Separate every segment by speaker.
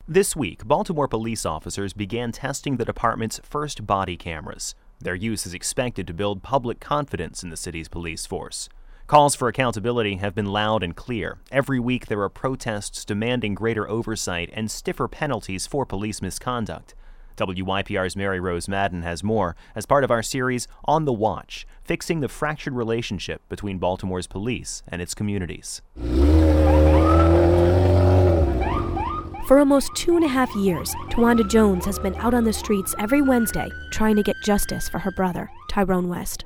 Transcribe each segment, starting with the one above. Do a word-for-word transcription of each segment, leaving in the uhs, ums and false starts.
Speaker 1: This week, Baltimore police officers began testing the department's first body cameras. Their use is expected to build public confidence in the city's police force. Calls for accountability have been loud and clear. Every week there are protests demanding greater oversight and stiffer penalties for police misconduct. W Y P R's Mary Rose Madden has more as part of our series On the Watch, fixing the fractured relationship between Baltimore's police and its communities.
Speaker 2: For almost two and a half years, Tawanda Jones has been out on the streets every Wednesday trying to get justice for her brother, Tyrone West.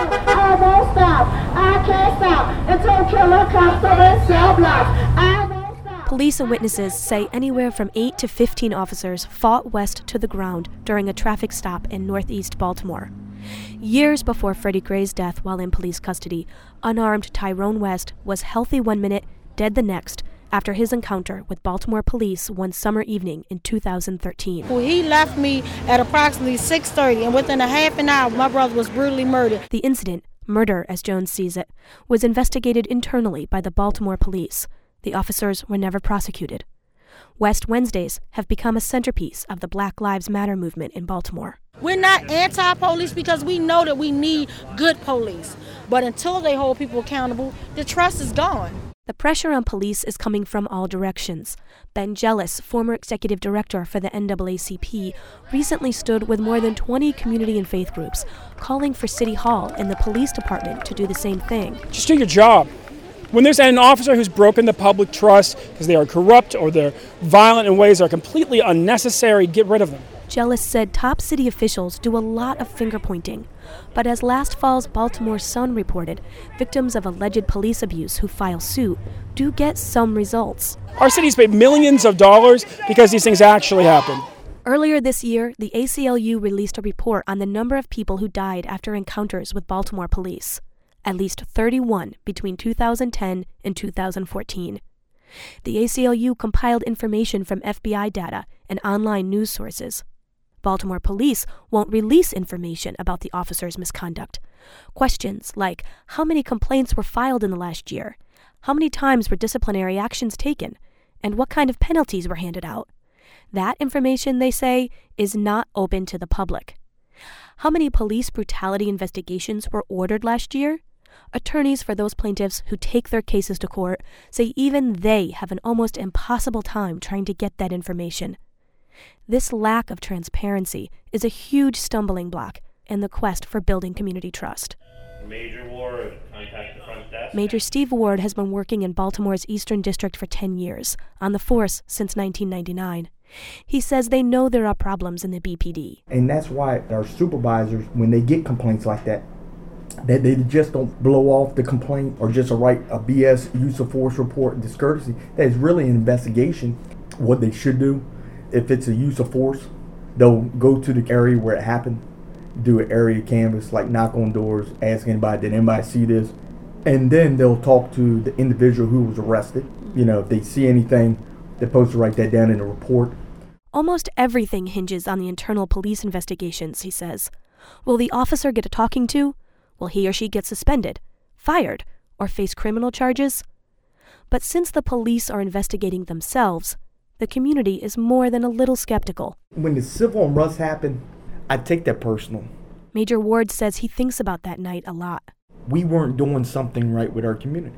Speaker 3: I won't stop. I can't stop until killer cops are in cell blocks. I won't stop.
Speaker 2: Police and witnesses say anywhere from eight to fifteen officers fought West to the ground during a traffic stop in northeast Baltimore. Years before Freddie Gray's death while in police custody, unarmed Tyrone West was healthy one minute, dead the next, after his encounter with Baltimore police one summer evening in two thousand thirteen.
Speaker 4: Well, he left me at approximately six thirty, and within a half an hour, my brother was brutally murdered.
Speaker 2: The incident, murder as Jones sees it, was investigated internally by the Baltimore police. The officers were never prosecuted. West Wednesdays have become a centerpiece of the Black Lives Matter movement in Baltimore.
Speaker 4: We're not anti-police because we know that we need good police. But until they hold people accountable, the trust is gone.
Speaker 2: The pressure on police is coming from all directions. Ben Jealous, former executive director for the N double A C P, recently stood with more than twenty community and faith groups, calling for City Hall and the police department to do the same thing.
Speaker 5: Just do your job. When there's an officer who's broken the public trust because they are corrupt or they're violent in ways that are completely unnecessary, get rid of them.
Speaker 2: Jealous said top city officials do a lot of finger-pointing. But as last fall's Baltimore Sun reported, victims of alleged police abuse who file suit do get some results.
Speaker 5: Our city's paid millions of dollars because these things actually happen.
Speaker 2: Earlier this year, the A C L U released a report on the number of people who died after encounters with Baltimore police. At least thirty-one between two thousand ten and two thousand fourteen. The A C L U compiled information from F B I data and online news sources. Baltimore police won't release information about the officers' misconduct. Questions like how many complaints were filed in the last year, how many times were disciplinary actions taken, and what kind of penalties were handed out. That information, they say, is not open to the public. How many police brutality investigations were ordered last year? Attorneys for those plaintiffs who take their cases to court say even they have an almost impossible time trying to get that information. This lack of transparency is a huge stumbling block in the quest for building community trust.
Speaker 6: Major Ward, contact the front desk.
Speaker 2: Major Steve Ward has been working in Baltimore's Eastern District for ten years, on the force since nineteen ninety-nine. He says they know there are problems in the B P D.
Speaker 7: And that's why our supervisors, when they get complaints like that, that they just don't blow off the complaint or just write a B S use of force report, discourtesy. That is really an investigation. What they should do, if it's a use of force, they'll go to the area where it happened, do an area canvas, like knock on doors, ask anybody, did anybody see this? And then they'll talk to the individual who was arrested. You know, if they see anything, they're supposed to write that down in a report.
Speaker 2: Almost everything hinges on the internal police investigations, he says. Will the officer get a talking to? Will he or she get suspended, fired, or face criminal charges? But since the police are investigating themselves, the community is more than a little skeptical.
Speaker 7: When the civil unrest happened, I take that personal.
Speaker 2: Major Ward says he thinks about that night a lot.
Speaker 7: We weren't doing something right with our community.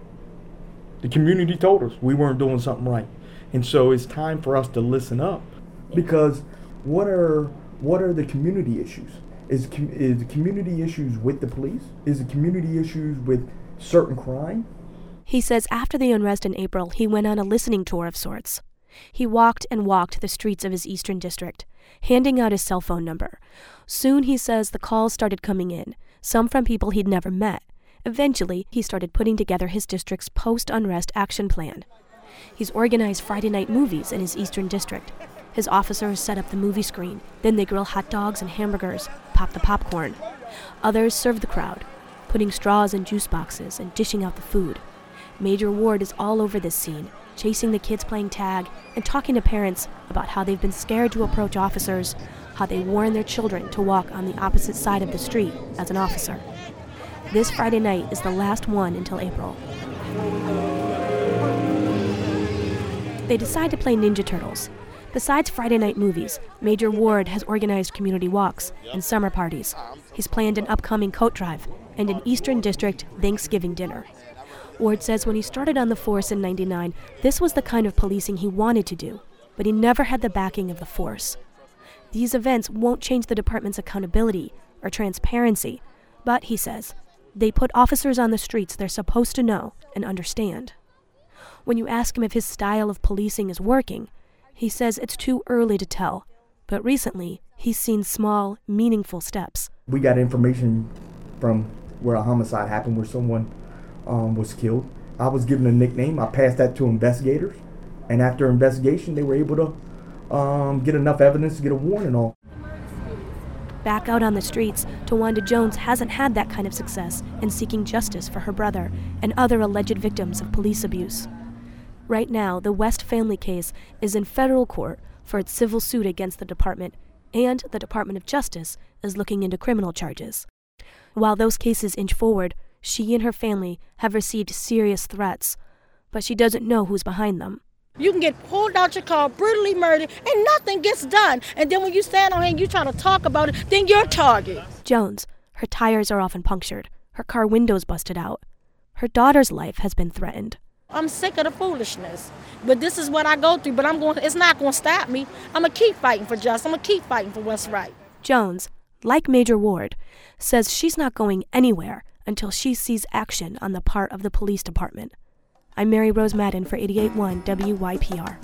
Speaker 7: The community told us we weren't doing something right. And so it's time for us to listen up. Because what are what are the community issues? Is, is the community issues with the police? Is the community issues with certain crime?
Speaker 2: He says after the unrest in April, he went on a listening tour of sorts. He walked and walked the streets of his Eastern District, handing out his cell phone number. Soon, he says, the calls started coming in, some from people he'd never met. Eventually, he started putting together his district's post-unrest action plan. He's organized Friday night movies in his Eastern District. His officers set up the movie screen, then they grill hot dogs and hamburgers, pop the popcorn. Others serve the crowd, putting straws in juice boxes and dishing out the food. Major Ward is all over this scene, chasing the kids playing tag and talking to parents about how they've been scared to approach officers, how they warn their children to walk on the opposite side of the street as an officer. This Friday night is the last one until April. They decide to play Ninja Turtles. Besides Friday night movies, Major Ward has organized community walks and summer parties. He's planned an upcoming coat drive and an Eastern District Thanksgiving dinner. Ward says when he started on the force in ninety-nine, this was the kind of policing he wanted to do, but he never had the backing of the force. These events won't change the department's accountability or transparency, but, he says, they put officers on the streets they're supposed to know and understand. When you ask him if his style of policing is working, he says it's too early to tell, but recently he's seen small, meaningful steps.
Speaker 7: We got information from where a homicide happened, where someone um, was killed. I was given a nickname. I passed that to investigators, and after investigation, they were able to um, get enough evidence to get a warrant and all.
Speaker 2: Back out on the streets, Tawanda Jones hasn't had that kind of success in seeking justice for her brother and other alleged victims of police abuse. Right now, the West family case is in federal court for its civil suit against the department, and the Department of Justice is looking into criminal charges. While those cases inch forward, she and her family have received serious threats, but she doesn't know who's behind them.
Speaker 4: You can get pulled out your car, brutally murdered, and nothing gets done. And then when you stand on here and you try to talk about it, then you're a target.
Speaker 2: Jones, her tires are often punctured, her car windows busted out. Her daughter's life has been threatened.
Speaker 4: I'm sick of the foolishness, but this is what I go through, but I'm going. It's not going to stop me. I'm going to keep fighting for justice. I'm going to keep fighting for what's right.
Speaker 2: Jones, like Major Ward, says she's not going anywhere until she sees action on the part of the police department. I'm Mary Rose Madden for eighty-eight point one W Y P R.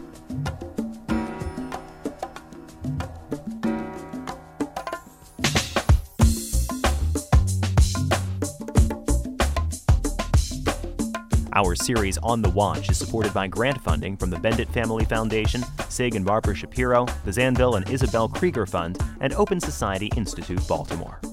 Speaker 1: Our series On the Watch is supported by grant funding from the Bendit Family Foundation, Sig and Barbara Shapiro, the Zanville and Isabel Krieger Fund, and Open Society Institute Baltimore.